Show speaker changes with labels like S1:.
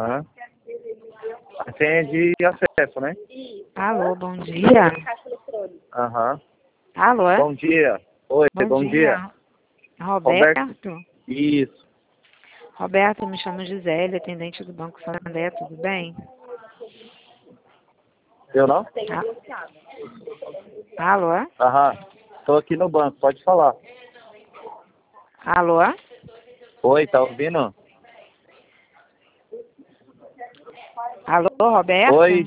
S1: Aham. A senha de acesso, né?
S2: Alô, bom dia.
S1: Aham.
S2: Alô, é?
S1: Bom dia. Oi, bom dia.
S2: Roberto?
S1: Isso.
S2: Roberto, me chamo Gisele, atendente do Banco Santander, tudo bem?
S1: Eu não?
S2: Alô, é?
S1: Aham. Tô aqui no banco, pode falar.
S2: Alô, é?
S1: Oi, tá ouvindo?
S2: Alô, Roberto?
S1: Oi,